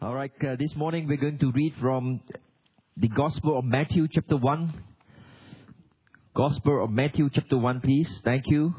All right, this morning we're going to read from the Gospel of Matthew chapter 1. Gospel of Matthew chapter 1, please. Thank you.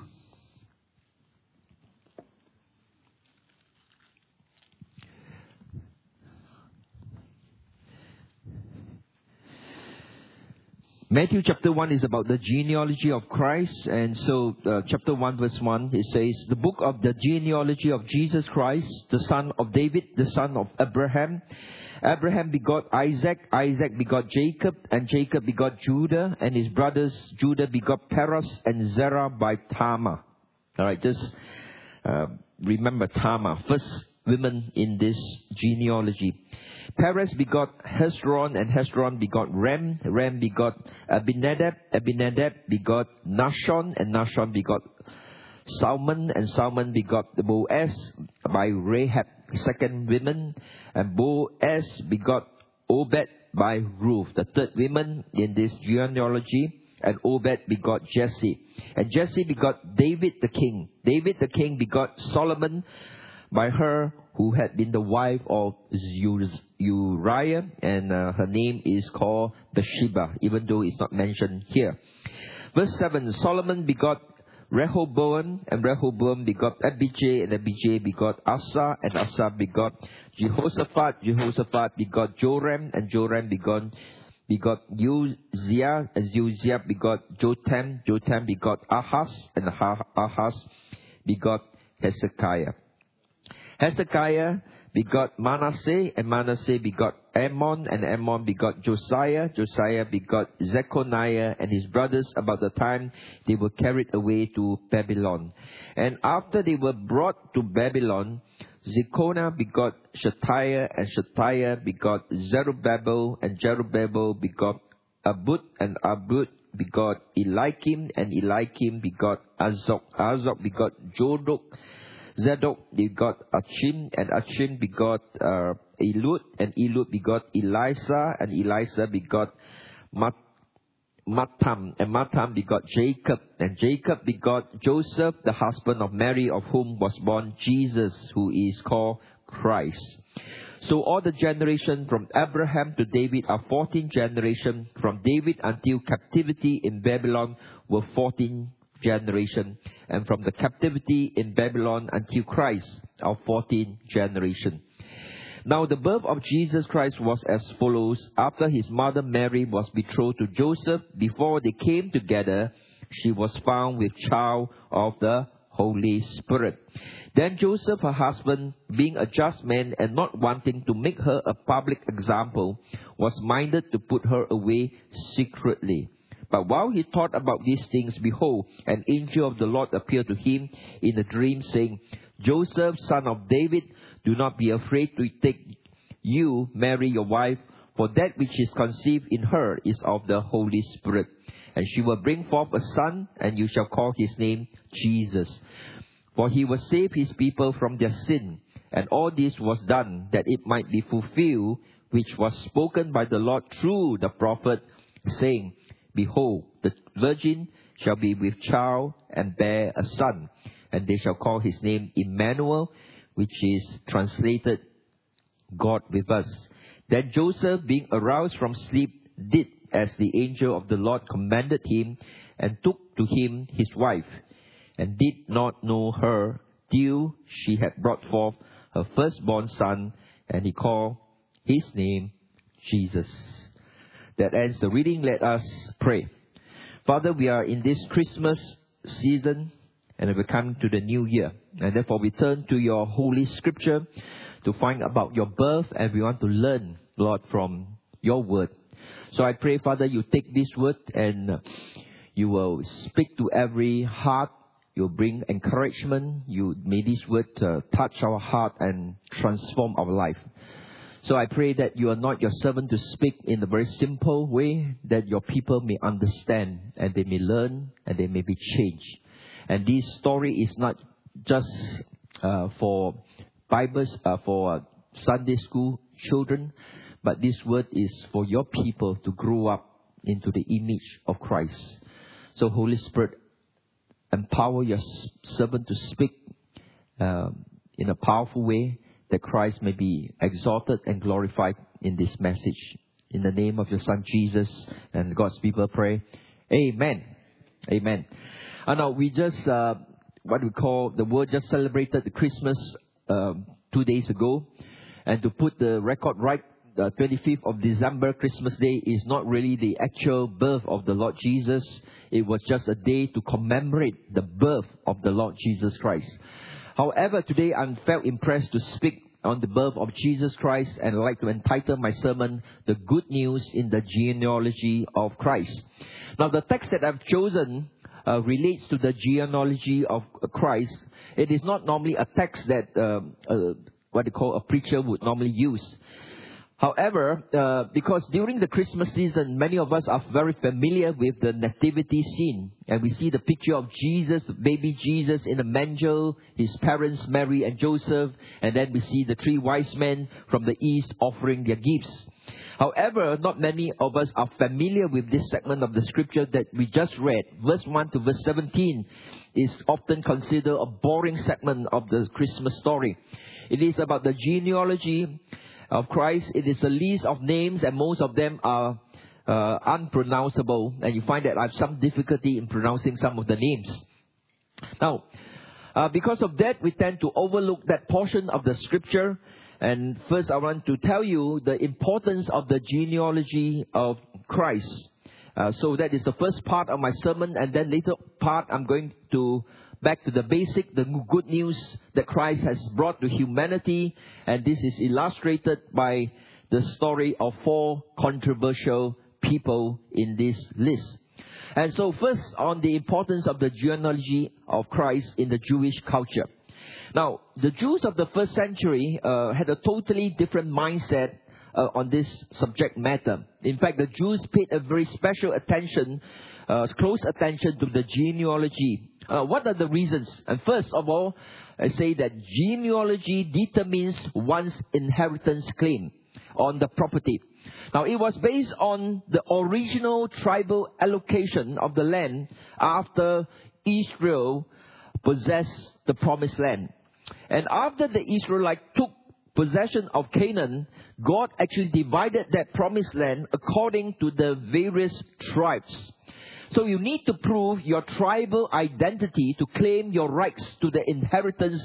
Matthew chapter 1 is about the genealogy of Christ. And so chapter 1 verse 1, it says, the book of the genealogy of Jesus Christ, the son of David, the son of Abraham. Abraham begot Isaac, Isaac begot Jacob, and Jacob begot Judah, and his brothers. Judah begot Perez and Zerah by Tamar. All right, just remember Tamar, first woman in this genealogy. Perez begot Hezron, and Hezron begot Ram. Ram begot Abinadab. Abinadab begot Nahshon, and Nahshon begot Salmon, and Salmon begot Boaz by Rahab, second woman. And Boaz begot Obed by Ruth, the third woman in this genealogy. And Obed begot Jesse. And Jesse begot David the king. David the king begot Solomon by her who had been the wife of Uriah, and her name is called Bathsheba, even though it's not mentioned here. Verse 7, Solomon begot Rehoboam, and Rehoboam begot Abijah, and Abijah begot Asa, and Asa begot Jehoshaphat. Jehoshaphat begot Joram, and Joram begot Uzziah, and Uzziah begot Jotham. Jotham begot Ahaz, and Ahaz begot Hezekiah. Hezekiah begot Manasseh, and Manasseh begot Ammon, and Ammon begot Josiah. Josiah begot Zechariah and his brothers about the time they were carried away to Babylon. And after they were brought to Babylon, Zechariah begot Shealtiel, and Shealtiel begot Zerubbabel, and Zerubbabel begot Abud, and Abud begot Eliakim, and Eliakim begot Azok. Azok begot Zadok begot Achim, and Achim begot Elud, and Elud begot Elisa, and Elisa begot Matam, and Matam begot Jacob, and Jacob begot Joseph, the husband of Mary, of whom was born Jesus, who is called Christ. So all the generation from Abraham to David are 14 generations. From David until captivity in Babylon were 14 generation, and from the captivity in Babylon until Christ are 14 generation. Now the birth of Jesus Christ was as follows. After his mother Mary was betrothed to Joseph, before they came together, she was found with child of the Holy Spirit. Then Joseph, her husband, being a just man and not wanting to make her a public example, was minded to put her away secretly. But while he thought about these things, behold, an angel of the Lord appeared to him in a dream, saying, Joseph, son of David, do not be afraid to take you, Mary, your wife, for that which is conceived in her is of the Holy Spirit. And she will bring forth a son, and you shall call his name Jesus. For he will save his people from their sin. And all this was done, that it might be fulfilled, which was spoken by the Lord through the prophet, saying, Behold, the virgin shall be with child and bear a son, and they shall call his name Emmanuel, which is translated God with us. Then Joseph, being aroused from sleep, did as the angel of the Lord commanded him, and took to him his wife, and did not know her till she had brought forth her firstborn son, and he called his name Jesus. That ends the reading. Let us pray. Father, we are in this Christmas season, and we're coming to the new year. And therefore we turn to your holy scripture to find about your birth, and we want to learn, Lord, from your word. So I pray, Father, you take this word and you will speak to every heart. You'll bring encouragement. May this word touch our heart and transform our life. So I pray that you anoint your servant to speak in a very simple way, that your people may understand, and they may learn, and they may be changed. And this story is not just for Bibles, for Sunday school children, but this word is for your people to grow up into the image of Christ. So Holy Spirit, empower your servant to speak in a powerful way, that Christ may be exalted and glorified in this message. In the name of your Son Jesus, and God's people pray, Amen. Amen. And now we just, what we call, the world just celebrated the Christmas 2 days ago. And to put the record right, the 25th of December, Christmas Day, is not really the actual birth of the Lord Jesus. It was just a day to commemorate the birth of the Lord Jesus Christ. However, today I felt impressed to speak on the birth of Jesus Christ, and I'd like to entitle my sermon, The Good News in the Genealogy of Christ. Now, the text that I've chosen relates to the genealogy of Christ. It is not normally a text that what they call a preacher would normally use. However, because during the Christmas season, many of us are very familiar with the nativity scene. And we see the picture of Jesus, the baby Jesus in a manger, his parents Mary and Joseph. And then we see the 3 wise men from the east offering their gifts. However, not many of us are familiar with this segment of the scripture that we just read. Verse 1 to verse 17 is often considered a boring segment of the Christmas story. It is about the genealogy of Christ. It is a list of names, and most of them are unpronounceable. And you find that I have some difficulty in pronouncing some of the names. Now, because of that, we tend to overlook that portion of the scripture. And first, I want to tell you the importance of the genealogy of Christ. So that is the first part of my sermon. And then later part, I'm going to back to the basic, the good news that Christ has brought to humanity. And this is illustrated by the story of 4 controversial people in this list. And so first, on the importance of the genealogy of Christ in the Jewish culture. Now, the Jews of the first century had a totally different mindset on this subject matter. In fact, the Jews paid a very special attention, close attention to the genealogy. What are the reasons? And first of all, I say that genealogy determines one's inheritance claim on the property. Now, it was based on the original tribal allocation of the land after Israel possessed the promised land. And after the Israelites took possession of Canaan, God actually divided that promised land according to the various tribes. So you need to prove your tribal identity to claim your rights to the inheritance,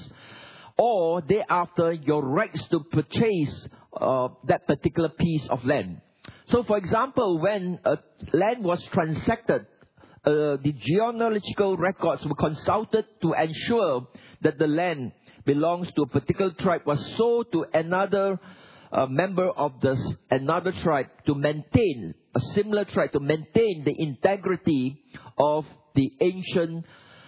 or thereafter your rights to purchase that particular piece of land. So for example, when a land was transacted, the genealogical records were consulted to ensure that the land belongs to a particular tribe was sold to another member of another tribe to maintain a similar tribe, to maintain the integrity of the ancient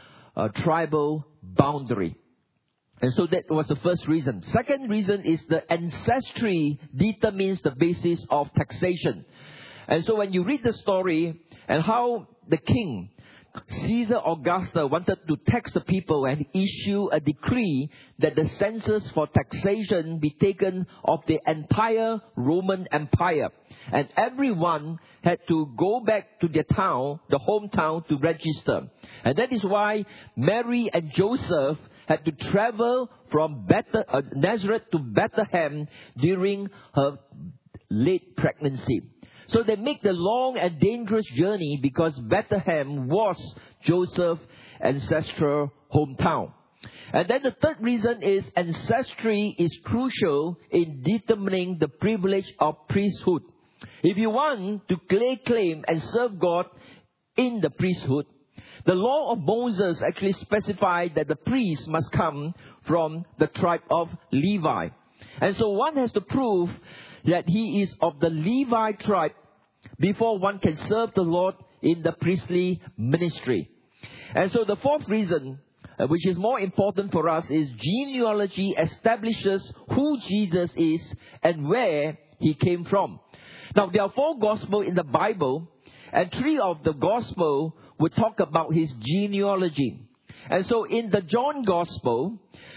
tribal boundary. And so that was the first reason. Second reason is the ancestry determines the basis of taxation. And so when you read the story and how the king, Caesar Augustus, wanted to tax the people and issue a decree that the census for taxation be taken of the entire Roman Empire. And everyone had to go back to their town, the hometown, to register. And that is why Mary and Joseph had to travel from Nazareth to Bethlehem during her late pregnancy. So they make the long and dangerous journey because Bethlehem was Joseph's ancestral hometown. And then the third reason is ancestry is crucial in determining the privilege of priesthood. If you want to lay claim and serve God in the priesthood, the law of Moses actually specified that the priest must come from the tribe of Levi. And so one has to prove that he is of the Levi tribe before one can serve the Lord in the priestly ministry. And so the fourth reason, which is more important for us, is genealogy establishes who Jesus is and where he came from. Now, there are 4 Gospels in the Bible, and 3 of the Gospel would talk about his genealogy. And so in the John Gospel,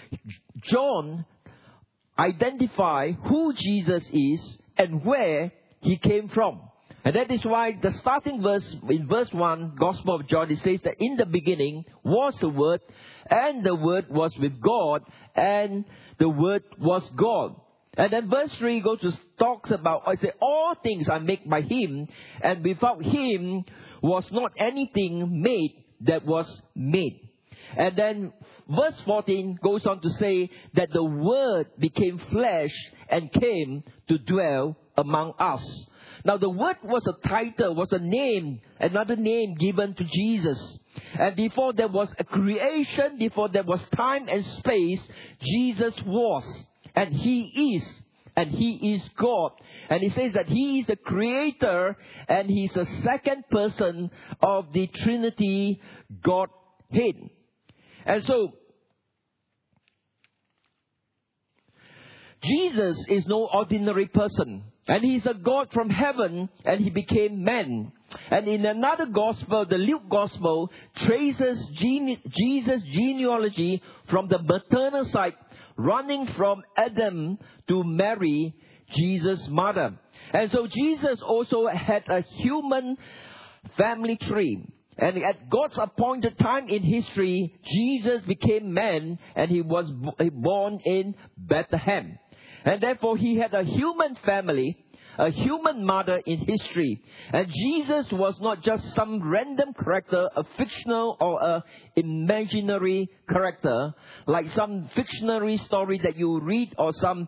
John identifies who Jesus is and where he came from. And that is why the starting verse, in verse 1, Gospel of John, it says that in the beginning was the Word, and the Word was with God, and the Word was God. And then verse 3 talks about, I say, all things are made by Him, and without Him was not anything made that was made. And then verse 14 goes on to say that the Word became flesh and came to dwell among us. Now the Word was a title, was a name, another name given to Jesus. And before there was a creation, before there was time and space, Jesus was. And He is. And He is God. And He says that He is the Creator and He's the second person of the Trinity Godhead. And so, Jesus is no ordinary person. And He's a God from heaven, and He became man. And in another gospel, the Luke gospel, traces Jesus' genealogy from the maternal side, running from Adam to Mary, Jesus' mother. And so Jesus also had a human family tree. And at God's appointed time in history, Jesus became man, and He was born in Bethlehem. And therefore, He had a human family, a human mother in history. And Jesus was not just some random character, a fictional or a imaginary character, like some fictionary story that you read or some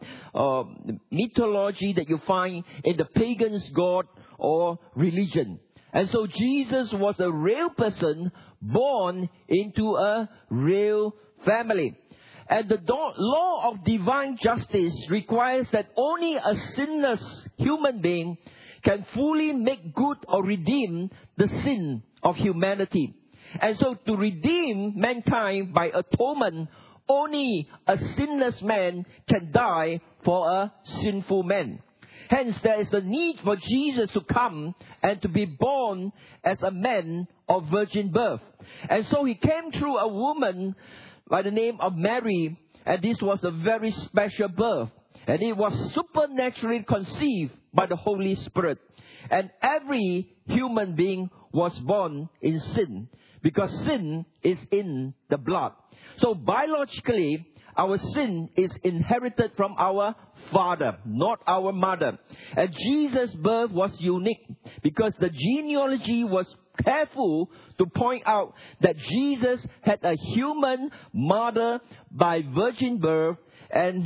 mythology that you find in the pagan's god or religion. And so Jesus was a real person born into a real family. And the law of divine justice requires that only a sinless human being can fully make good or redeem the sin of humanity. And so to redeem mankind by atonement, only a sinless man can die for a sinful man. Hence, there is a need for Jesus to come and to be born as a man of virgin birth. And so He came through a woman by the name of Mary, and this was a very special birth. And it was supernaturally conceived by the Holy Spirit. And every human being was born in sin, because sin is in the blood. So biologically, our sin is inherited from our father, not our mother. And Jesus' birth was unique, because the genealogy was careful to point out that Jesus had a human mother by virgin birth, and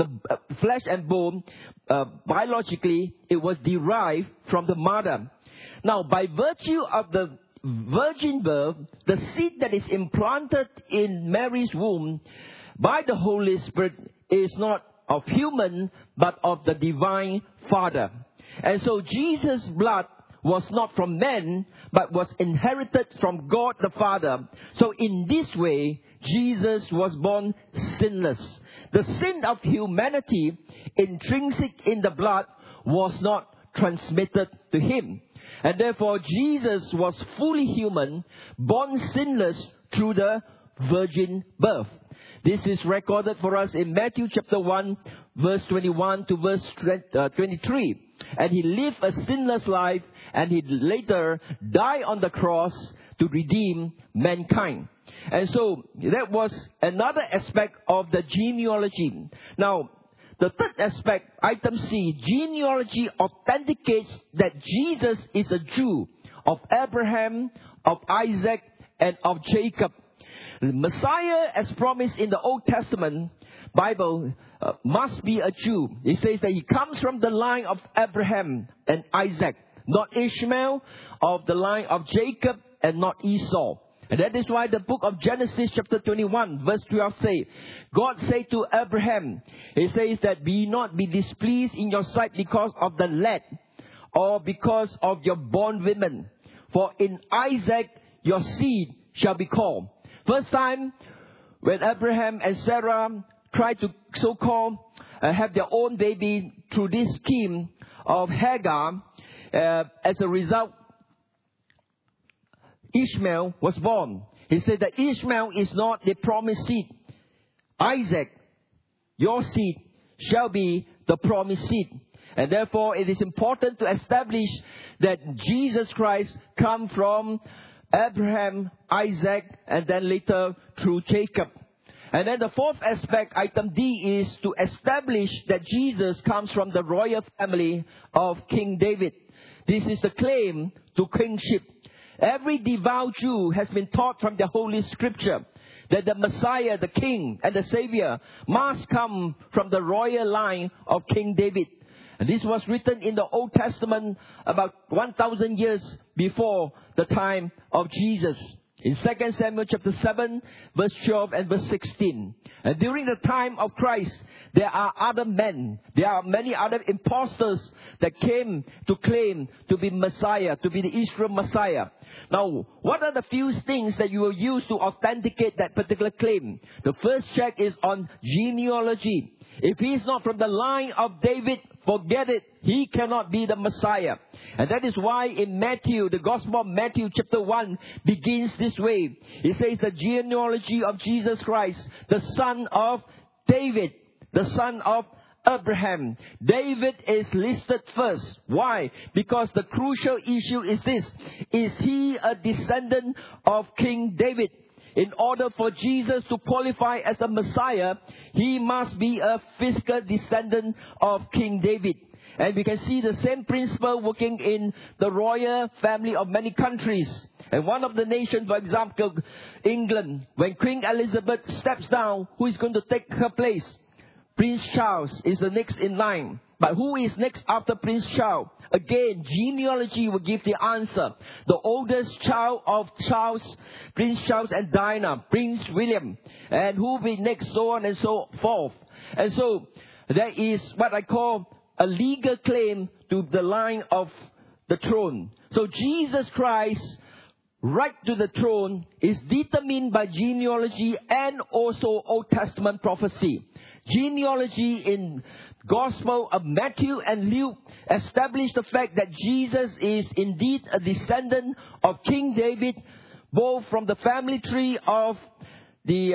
flesh and bone, biologically, it was derived from the mother. Now, by virtue of the virgin birth, the seed that is implanted in Mary's womb by the Holy Spirit is not of human, but of the divine Father. And so Jesus' blood was not from men, but was inherited from God the Father. So in this way, Jesus was born sinless. The sin of humanity, intrinsic in the blood, was not transmitted to Him. And therefore, Jesus was fully human, born sinless through the virgin birth. This is recorded for us in Matthew chapter 1, verse 21 to verse 23. And He lived a sinless life, and He later died on the cross to redeem mankind. And so that was another aspect of the genealogy. Now, the third aspect, item C, genealogy authenticates that Jesus is a Jew of Abraham, of Isaac, and of Jacob. The Messiah, as promised in the Old Testament Bible, must be a Jew. It says that He comes from the line of Abraham and Isaac, not Ishmael, of the line of Jacob, and not Esau. And that is why the book of Genesis chapter 21 verse 12 says, God said to Abraham, He says that be not be displeased in your sight because of the lad, or because of your bondwomen, for in Isaac your seed shall be called. First time when Abraham and Sarah tried to so-called have their own baby through this scheme of Hagar, as a result, Ishmael was born. He said that Ishmael is not the promised seed. Isaac, your seed, shall be the promised seed. And therefore, it is important to establish that Jesus Christ come from Abraham, Isaac, and then later through Jacob. And then the fourth aspect, item D, is to establish that Jesus comes from the royal family of King David. This is the claim to kingship. Every devout Jew has been taught from the Holy Scripture that the Messiah, the King, and the Savior must come from the royal line of King David. And this was written in the Old Testament about 1,000 years before the time of Jesus. In 2 Samuel chapter 7, verse 12 and verse 16. And during the time of Christ, there are other men. There are many other impostors that came to claim to be Messiah, to be the Israel Messiah. Now, what are the few things that you will use to authenticate that particular claim? The first check is on genealogy. If he is not from the line of David, forget it. He cannot be the Messiah. And that is why in Matthew, the Gospel of Matthew chapter 1 begins this way. It says the genealogy of Jesus Christ, the son of David, the son of Abraham. David is listed first. Why? Because the crucial issue is this. Is he a descendant of King David? In order for Jesus to qualify as a Messiah, he must be a physical descendant of King David. And we can see the same principle working in the royal family of many countries. And one of the nations, for example, England, when Queen Elizabeth steps down, who is going to take her place? Prince Charles is the next in line. But who is next after Prince Charles? Again, genealogy will give the answer. The oldest child of Charles, Prince Charles and Diana, Prince William. And who will be next, so on and so forth. And so, there is what I call a legal claim to the line of the throne. So Jesus Christ's right to the throne is determined by genealogy and also Old Testament prophecy. Genealogy in Gospel of Matthew and Luke established the fact that Jesus is indeed a descendant of King David, both from the family tree of the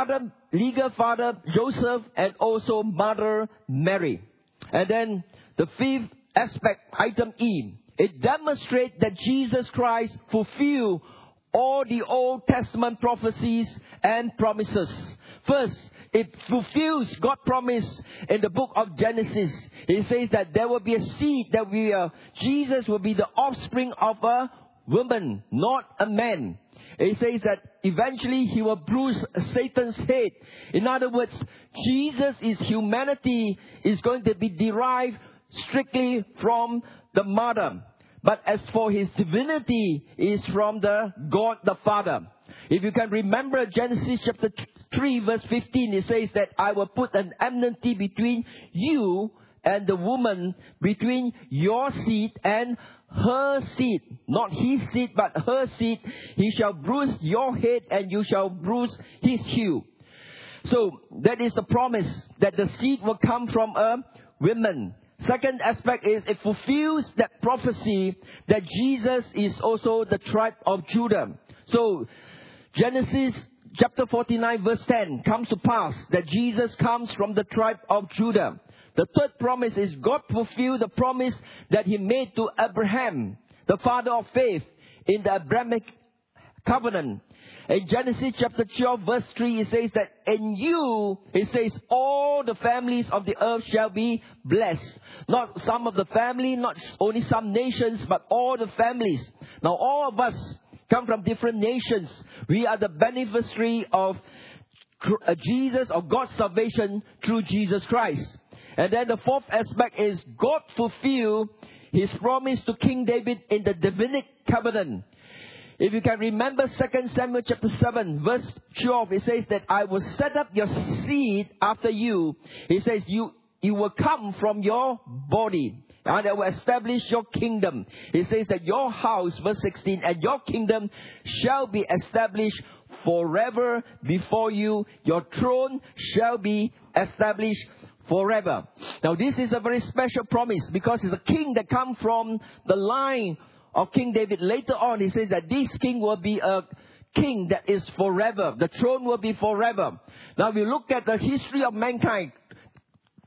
legal father Joseph and also mother Mary. And then the fifth aspect, item E, it demonstrates that Jesus Christ fulfilled all the Old Testament prophecies and promises. First, it fulfills God's promise in the book of Genesis. It says that there will be a seed that Jesus will be the offspring of a woman, not a man. It says that eventually he will bruise Satan's head. In other words, Jesus' humanity is going to be derived strictly from the mother. But as for his divinity, is from the God the Father. If you can remember Genesis chapter 3 verse 15, it says that I will put an enmity between you and the woman, between your seed and her seed. Not his seed, but her seed. He shall bruise your head and you shall bruise his heel. So that is the promise that the seed will come from a woman. Second aspect is it fulfills that prophecy that Jesus is also the tribe of Judah. So Genesis chapter 49 verse 10 comes to pass that Jesus comes from the tribe of Judah. The third promise is God fulfilled the promise that he made to Abraham, the father of faith, in the Abrahamic covenant. In Genesis chapter 12 verse 3, it says that in you, it says, all the families of the earth shall be blessed. Not some of the family, not only some nations, but all the families. Now all of us come from different nations. We are the beneficiary of Jesus, of God's salvation through Jesus Christ. And then the fourth aspect is God fulfilled his promise to King David in the Davidic covenant. If you can remember 2 Samuel chapter 7 verse 12, it says that I will set up your seed after you. It says you will come from your body and I will establish your kingdom. It says that your house, verse 16, and your kingdom shall be established forever before you. Your throne shall be established forever. Now this is a very special promise because it's a king that comes from the line of King David. Later on, he says that this king will be a king that is forever. The throne will be forever. Now, we look at the history of mankind.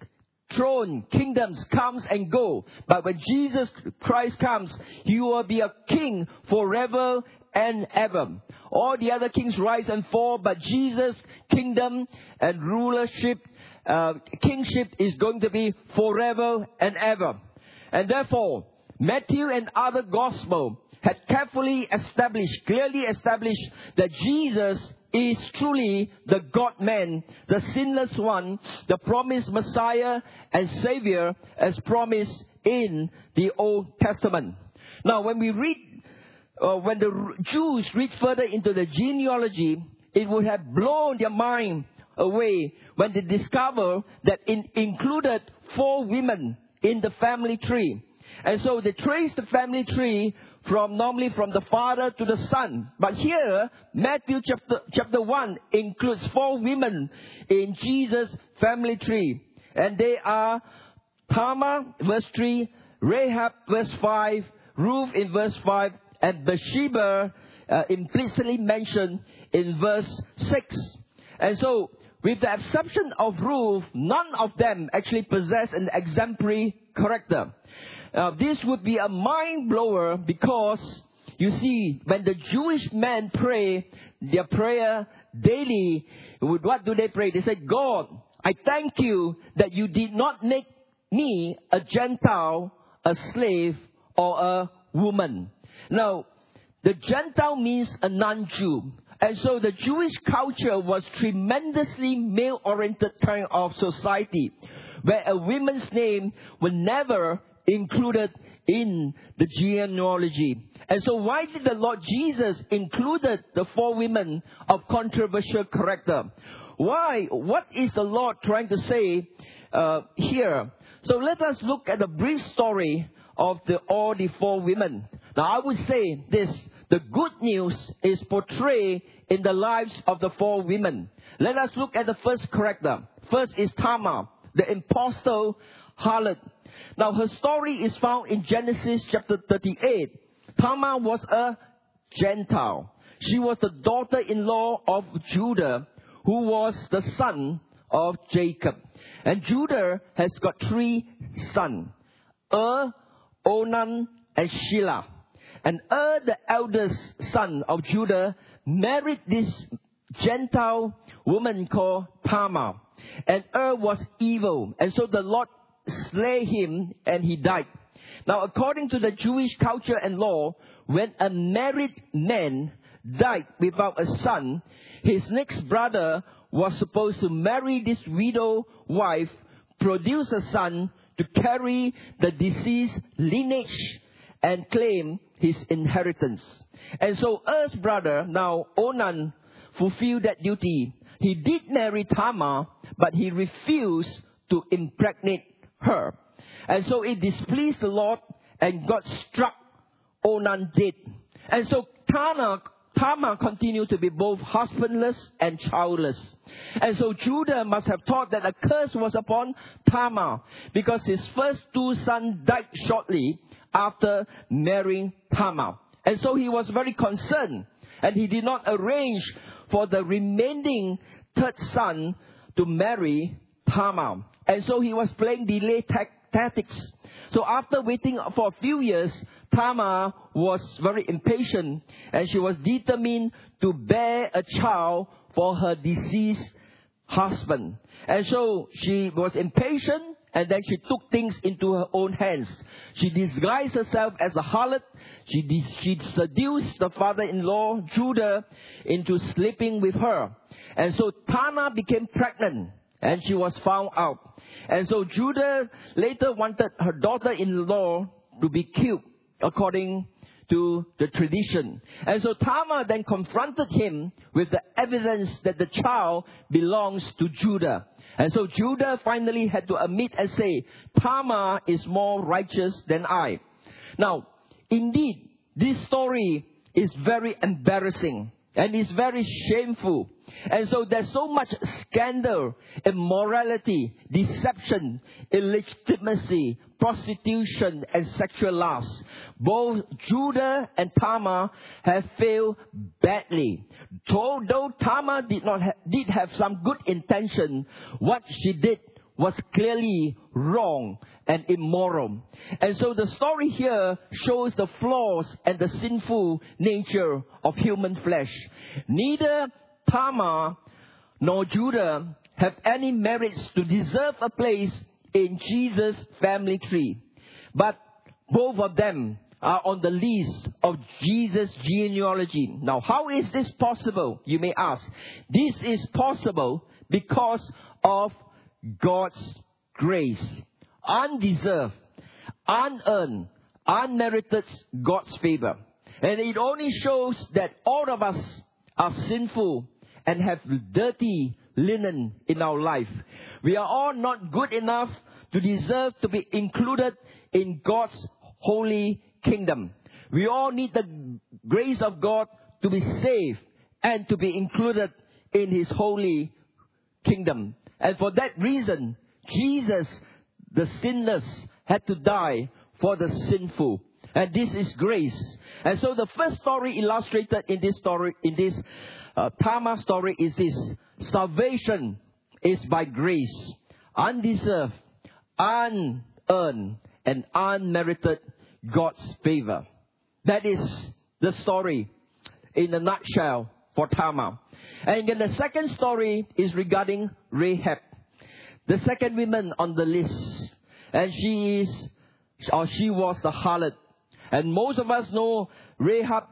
throne, kingdoms comes and go. But when Jesus Christ comes, He will be a king forever and ever. All the other kings rise and fall, but Jesus' kingdom and rulership, kingship is going to be forever and ever. And therefore, Matthew and other gospel had carefully established, clearly established that Jesus is truly the God-man, the sinless one, the promised Messiah and Savior as promised in the Old Testament. Now, when we read, when the Jews read further into the genealogy, it would have blown their mind away when they discover that it included 4 women in the family tree. And so they trace the family tree normally from the father to the son. But here, Matthew chapter 1 includes 4 women in Jesus' family tree. And they are Tamar, verse 3, Rahab, verse 5, Ruth in verse 5, and Bathsheba implicitly mentioned in verse 6. And so, with the exception of Ruth, none of them actually possess an exemplary character. This would be a mind blower because, you see, when the Jewish men pray, their prayer daily, what do they pray? They say, God, I thank you that you did not make me a Gentile, a slave, or a woman. Now, the Gentile means a non-Jew. And so the Jewish culture was tremendously male-oriented kind of society, where a woman's name was never included in the genealogy. And so why did the Lord Jesus included the 4 women of controversial character? Why? What is the Lord trying to say here? So let us look at a brief story of all the 4 women. Now I would say this, the good news is portrayed in the lives of the 4 women. Let us look at the first character. First is Tamar, the impostor harlot. Now her story is found in Genesis chapter 38. Tamar was a Gentile. She was the daughter-in-law of Judah, who was the son of Jacob. And Judah has got 3 sons, Onan, and Shelah. And the eldest son of Judah, married this Gentile woman called Tamar. And was evil. And so the Lord slay him and he died. Now, according to the Jewish culture and law, when a married man died without a son, his next brother was supposed to marry this widow wife, produce a son to carry the deceased lineage and claim his inheritance. And so Er's brother, now Onan, fulfilled that duty. He did marry Tamar, but he refused to impregnate her. And so it displeased the Lord, and God struck Onan dead. And so Tamar continued to be both husbandless and childless. And so Judah must have thought that a curse was upon Tamar, because his first 2 sons died shortly after marrying Tamar. And so he was very concerned, and he did not arrange for the remaining 3rd son to marry Tamar. And so he was playing delay tactics. So after waiting for a few years, Tamar was very impatient, and she was determined to bear a child for her deceased husband. And so she was impatient, and then she took things into her own hands. She disguised herself as a harlot. She seduced the father-in-law, Judah, into sleeping with her. And so Tamar became pregnant, and she was found out. And so Judah later wanted her daughter-in-law to be killed, according to the tradition. And so Tamar then confronted him with the evidence that the child belongs to Judah. And so Judah finally had to admit and say, Tamar is more righteous than I. Now, indeed, this story is very embarrassing and is very shameful. And so there's so much scandal, immorality, deception, illegitimacy, prostitution, and sexual lust. Both Judah and Tamar have failed badly. Though Tamar did have some good intention, what she did was clearly wrong and immoral. And so the story here shows the flaws and the sinful nature of human flesh. Neither Tamar nor Judah have any merits to deserve a place in Jesus' family tree. But both of them are on the list of Jesus' genealogy. Now, how is this possible, you may ask? This is possible because of God's grace. Undeserved, unearned, unmerited God's favor. And it only shows that all of us are sinful and have dirty linen in our life. We are all not good enough to deserve to be included in God's holy kingdom. We all need the grace of God to be saved and to be included in His holy kingdom. And for that reason, Jesus, the sinless, had to die for the sinful. And this is grace. And so the first story illustrated in this story, Tamar story, is this: salvation is by grace, undeserved, unearned, and unmerited God's favor. That is the story in a nutshell for Tamar. And then the second story is regarding Rahab, the second woman on the list. And she was the harlot. And most of us know Rahab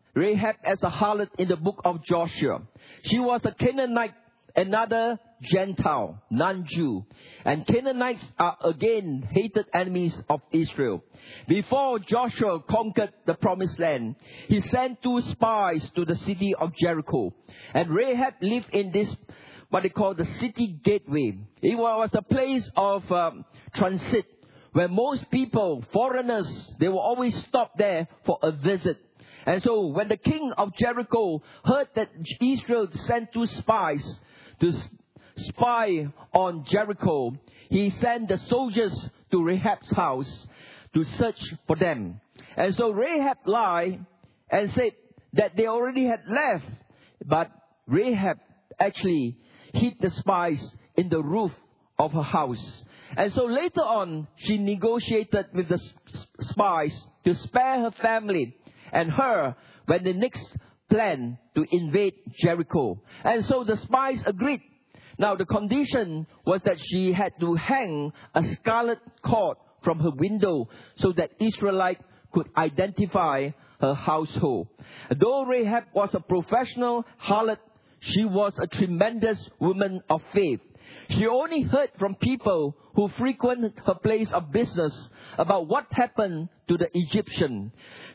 as a harlot in the book of Joshua. She was a Canaanite, another Gentile, non-Jew. And Canaanites are again hated enemies of Israel. Before Joshua conquered the promised land, he sent 2 spies to the city of Jericho. And Rahab lived in this, what they call the city gateway. It was a place of transit where most people, foreigners, they will always stop there for a visit. And so when the king of Jericho heard that Israel sent 2 spies to spy on Jericho, he sent the soldiers to Rahab's house to search for them. And so Rahab lied and said that they already had left. But Rahab actually hid the spies in the roof of her house. And so later on, she negotiated with the spies to spare her family and her when they next planned to invade Jericho. And so the spies agreed. Now the condition was that she had to hang a scarlet cord from her window so that Israelites could identify her household. Though Rahab was a professional harlot, she was a tremendous woman of faith. She only heard from people who frequented her place of business about what happened to the Egyptian.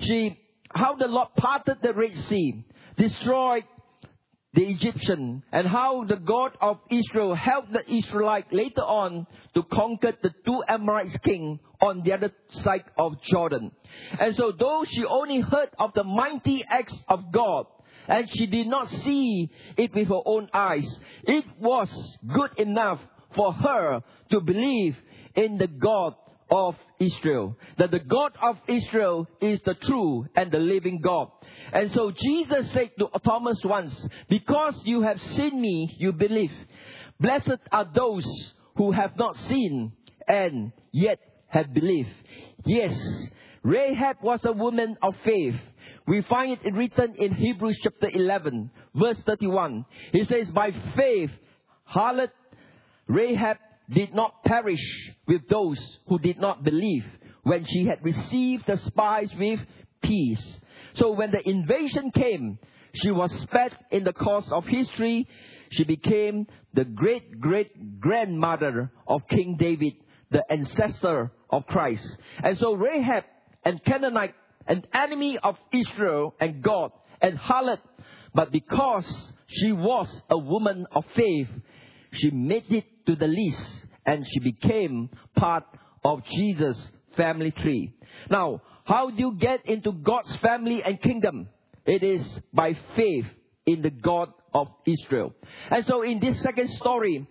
How the Lord parted the Red Sea, destroyed the Egyptian, and how the God of Israel helped the Israelites later on to conquer the 2 Amorite kings on the other side of Jordan. And so though she only heard of the mighty acts of God, and she did not see it with her own eyes, it was good enough for her to believe in the God of Israel. That the God of Israel is the true and the living God. And so Jesus said to Thomas once, "Because you have seen me, you believe. Blessed are those who have not seen and yet have believed." Yes, Rahab was a woman of faith. We find it written in Hebrews chapter 11, verse 31. It says, "By faith, harlot Rahab did not perish with those who did not believe when she had received the spies with peace." So when the invasion came, she was spared in the course of history. She became the great-great-grandmother of King David, the ancestor of Christ. And so Rahab, and Canaanite, an enemy of Israel and God, and harlot, but because she was a woman of faith, she made it to the list, and she became part of Jesus' family tree. Now, how do you get into God's family and kingdom? It is by faith in the God of Israel. And so in this second story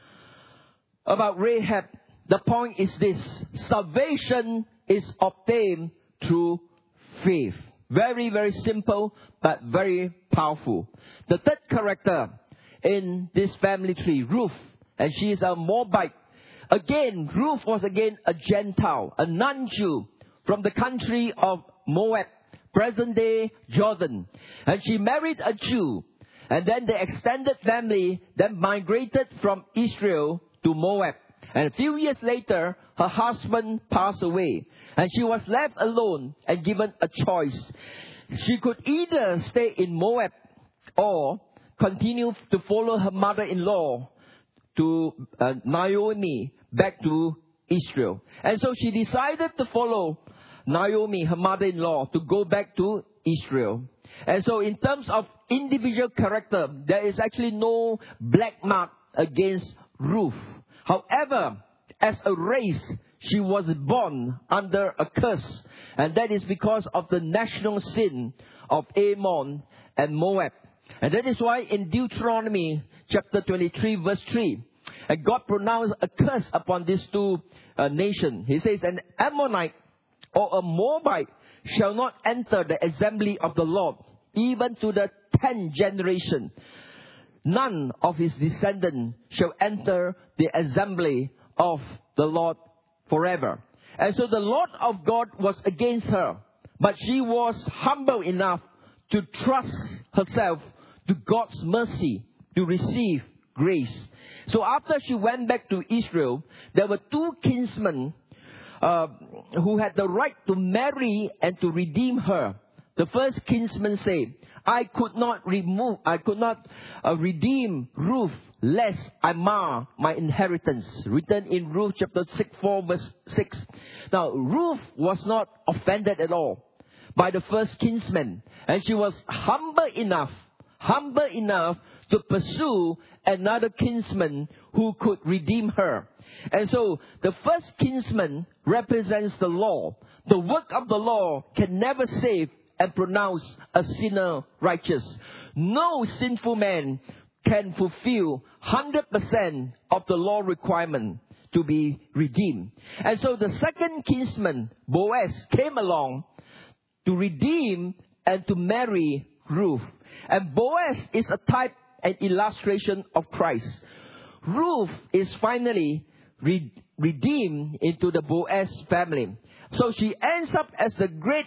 about Rahab, the point is this: salvation is obtained through faith. Very, very simple, but very powerful. The third character in this family tree, Ruth, and she is a Moabite, Again, Ruth was again a Gentile, a non-Jew from the country of Moab, present-day Jordan. And she married a Jew. And then the extended family then migrated from Israel to Moab. And a few years later, her husband passed away. And she was left alone and given a choice. She could either stay in Moab or continue to follow her mother-in-law, to Naomi, back to Israel. And so she decided to follow Naomi, her mother-in-law, to go back to Israel. And so in terms of individual character, there is actually no black mark against Ruth. However, as a race, she was born under a curse. And that is because of the national sin of Ammon and Moab. And that is why in Deuteronomy chapter 23 verse 3, and God pronounced a curse upon these two nations. He says, an Ammonite or a Moabite shall not enter the assembly of the Lord, even to the 10th generation. None of his descendants shall enter the assembly of the Lord forever. And so the Lord of God was against her, but she was humble enough to trust herself to God's mercy, to receive grace. So after she went back to Israel, there were two kinsmen who had the right to marry and to redeem her. The first kinsman said, I could not redeem Ruth, lest I mar my inheritance. Written in Ruth chapter 4 verse 6. Now, Ruth was not offended at all by the first kinsman. And she was humble enough to pursue another kinsman who could redeem her. And so the first kinsman represents the law. The work of the law can never save and pronounce a sinner righteous. No sinful man can fulfill 100% of the law requirement to be redeemed. And so the second kinsman, Boaz, came along to redeem and to marry Ruth. And Boaz is a type and illustration of Christ. Ruth is finally redeemed into the Boaz family. So she ends up as the great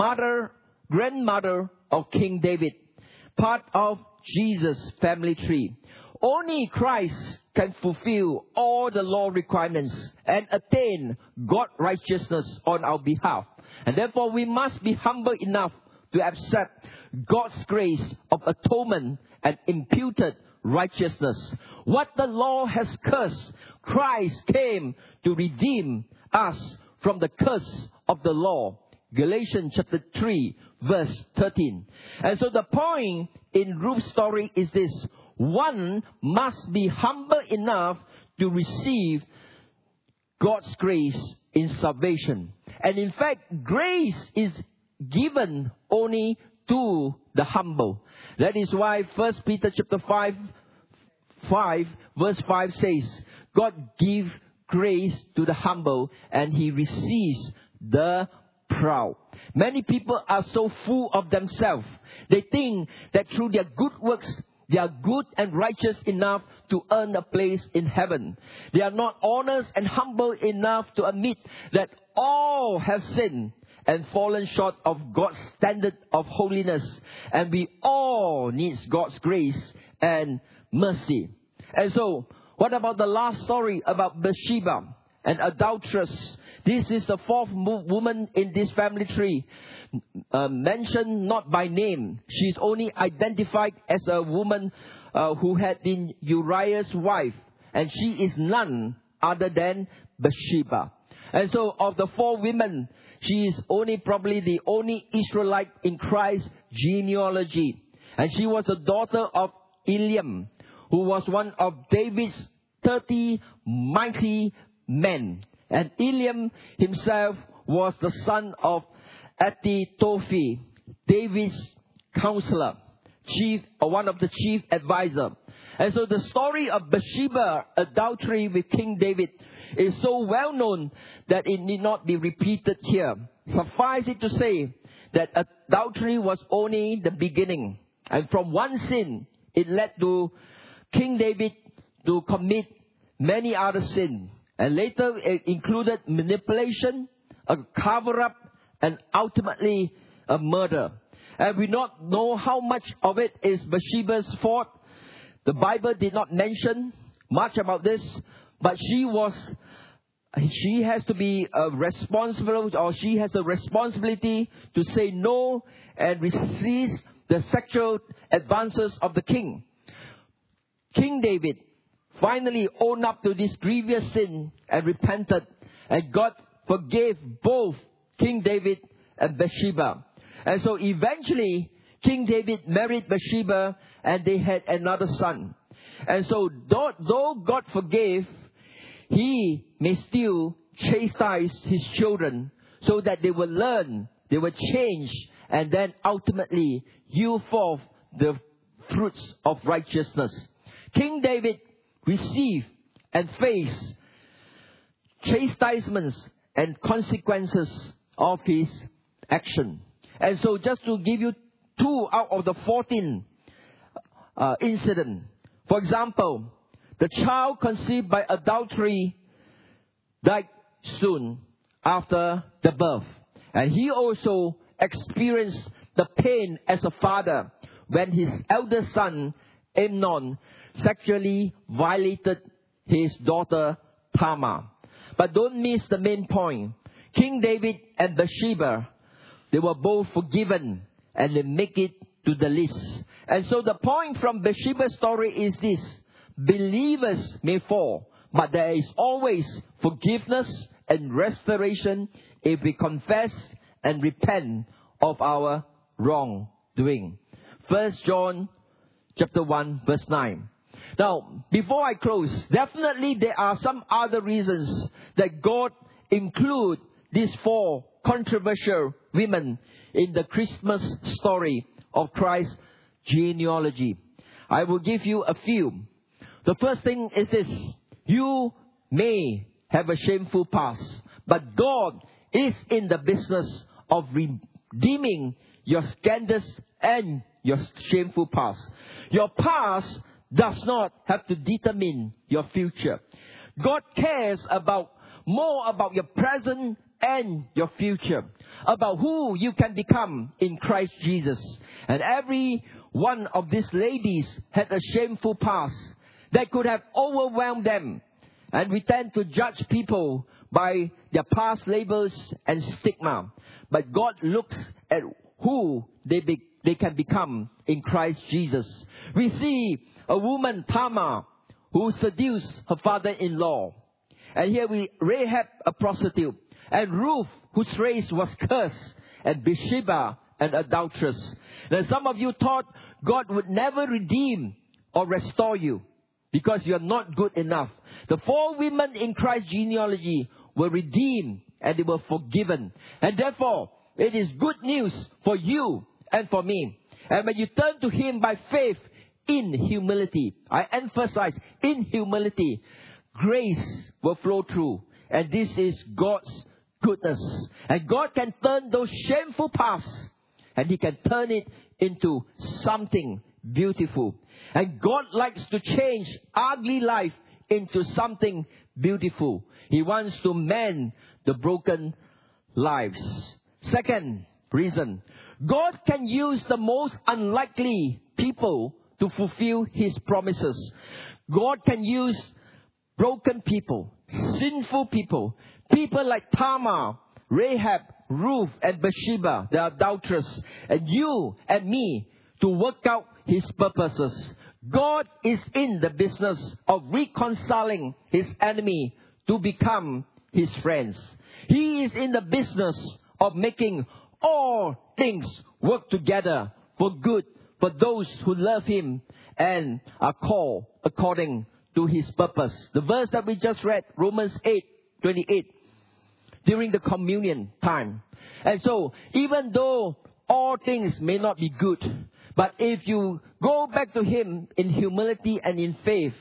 grandmother of King David, part of Jesus' family tree. Only Christ can fulfill all the law requirements and attain God's righteousness on our behalf. And therefore we must be humble enough to accept God's grace of atonement and imputed righteousness. What the law has cursed, Christ came to redeem us from the curse of the law. Galatians chapter 3 verse 13. And so the point in Ruth's story is this: one must be humble enough to receive God's grace in salvation. And in fact, grace is given only to the humble. That is why 1 Peter chapter 5 verse 5 says, God gives grace to the humble and he receives the proud. Many people are so full of themselves. They think that through their good works, they are good and righteous enough to earn a place in heaven. They are not honest and humble enough to admit that all have sinned and fallen short of God's standard of holiness. And we all need God's grace and mercy. And so, what about the last story about Bathsheba, an adulteress? This is the fourth woman in this family tree, mentioned not by name. She is only identified as a woman who had been Uriah's wife. And she is none other than Bathsheba. And so of the four women, she is probably the only Israelite in Christ's genealogy. And she was the daughter of Eliam, who was one of David's 30 mighty men. And Eliam himself was the son of Ahithophel, David's counselor, one of the chief advisor. And so the story of Bathsheba, adultery with King David, is so well known that it need not be repeated here. Suffice it to say that adultery was only the beginning. And from one sin, it led to King David to commit many other sins. And later it included manipulation, a cover-up, and ultimately a murder. And we not know how much of it is Bathsheba's fault. The Bible did not mention much about this, but she has to be responsible, or she has the responsibility to say no and resist the sexual advances of the king. King David finally owned up to this grievous sin and repented, and God forgave both King David and Bathsheba. And so eventually, King David married Bathsheba, and they had another son. And so though God forgave, He may still chastise His children so that they will learn, they will change, and then ultimately yield forth the fruits of righteousness. King David received and faced chastisements and consequences of his action. And so just to give you 2 out of the 14 incidents. For example, the child conceived by adultery died soon after the birth. And he also experienced the pain as a father when his eldest son, Amnon, sexually violated his daughter Tamar. But don't miss the main point. King David and Bathsheba, they were both forgiven, and they make it to the list. And so the point from Bathsheba's story is this: believers may fall, but there is always forgiveness and restoration if we confess and repent of our wrongdoing. 1 John chapter 1 verse 9. Now, before I close, definitely there are some other reasons that God include these 4 controversial women in the Christmas story of Christ's genealogy. I will give you a few. The first thing is this: you may have a shameful past, but God is in the business of redeeming your scandalous and your shameful past. Your past does not have to determine your future. God cares more about your present and your future, about who you can become in Christ Jesus. And every one of these ladies had a shameful past that could have overwhelmed them. And we tend to judge people by their past labels and stigma. But God looks at who they can become in Christ Jesus. We see a woman, Tamar, who seduced her father-in-law. And here Rahab, a prostitute. And Ruth, whose race was cursed. And Bathsheba, an adulteress. Now some of you thought God would never redeem or restore you because you are not good enough. The 4 women in Christ's genealogy were redeemed and they were forgiven. And therefore, it is good news for you and for me. And when you turn to Him by faith in humility, I emphasize in humility, grace will flow through. And this is God's goodness. And God can turn those shameful pasts, and He can turn it into something beautiful. And God likes to change ugly life into something beautiful. He wants to mend the broken lives. Second reason, God can use the most unlikely people to fulfill His promises. God can use broken people, sinful people, people like Tamar, Rahab, Ruth, and Bathsheba, the adulteress, and you and me to work out His purposes. God is in the business of reconciling His enemy to become His friends. He is in the business of making all things work together for good for those who love Him and are called according to His purpose. The verse that we just read, Romans 8:28, during the communion time. And so, even though all things may not be good, but if you go back to Him in humility and in faith,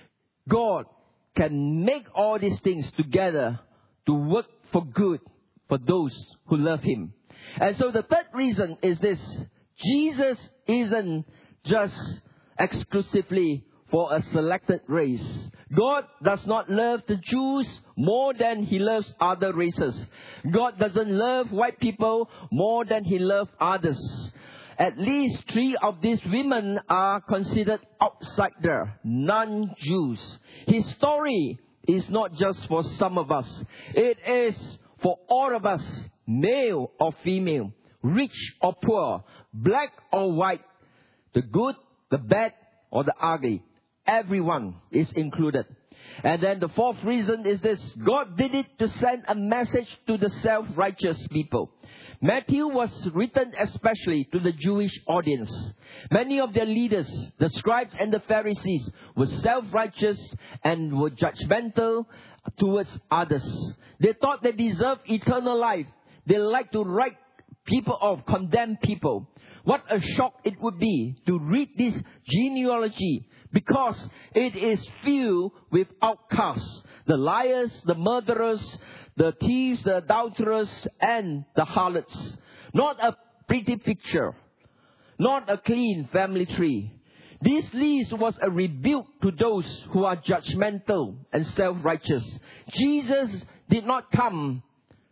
God can make all these things together to work for good for those who love Him. And so the third reason is this: Jesus isn't just exclusively for a selected race. God does not love the Jews more than He loves other races. God doesn't love white people more than He loves others. At least 3 of these women are considered outsider, non-Jews. His story is not just for some of us. It is for all of us, male or female, rich or poor, black or white, the good, the bad, or the ugly. Everyone is included. And then the 4th reason is this: God did it to send a message to the self-righteous people. Matthew was written especially to the Jewish audience. Many of their leaders, the scribes and the Pharisees, were self-righteous and were judgmental towards others. They thought they deserved eternal life. They liked to write people off, condemn people. What a shock it would be to read this genealogy, because it is filled with outcasts, the liars, the murderers, the thieves, the adulterers, and the harlots. Not a pretty picture, not a clean family tree. This list was a rebuke to those who are judgmental and self-righteous. Jesus did not come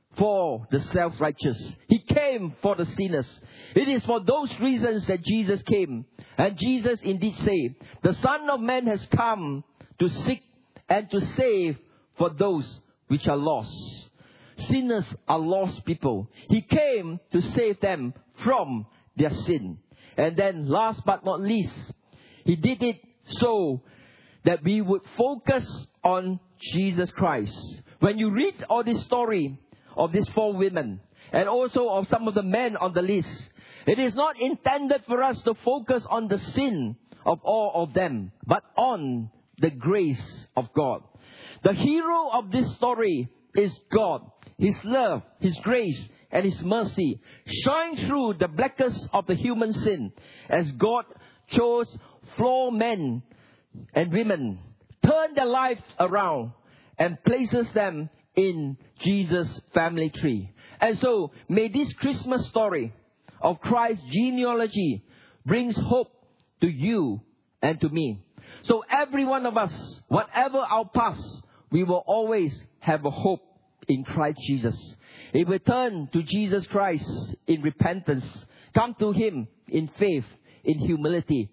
for the self-righteous. He came for the sinners. It is for those reasons that Jesus came. And Jesus indeed said, the Son of Man has come to seek and to save for those which are lost. Sinners are lost people. He came to save them from their sin. And then last but not least, He did it so that we would focus on Jesus Christ. When you read all this story of these 4 women, and also of some of the men on the list, it is not intended for us to focus on the sin of all of them, but on the grace of God. The hero of this story is God. His love, His grace, and His mercy shine through the blackest of the human sin, as God chose flawed men and women, turn their lives around, and places them in Jesus' family tree. And so, may this Christmas story of Christ's genealogy brings hope to you and to me. So every one of us, whatever our past, we will always have a hope in Christ Jesus. If we turn to Jesus Christ in repentance, come to Him in faith, in humility,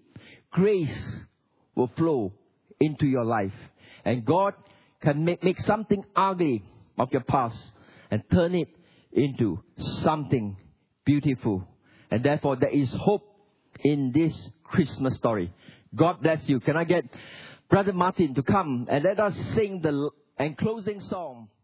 grace will flow into your life. And God can make something ugly of your past and turn it into something beautiful. And therefore, there is hope in this Christmas story. God bless you. Can I get Brother Martin to come and let us sing the closing song?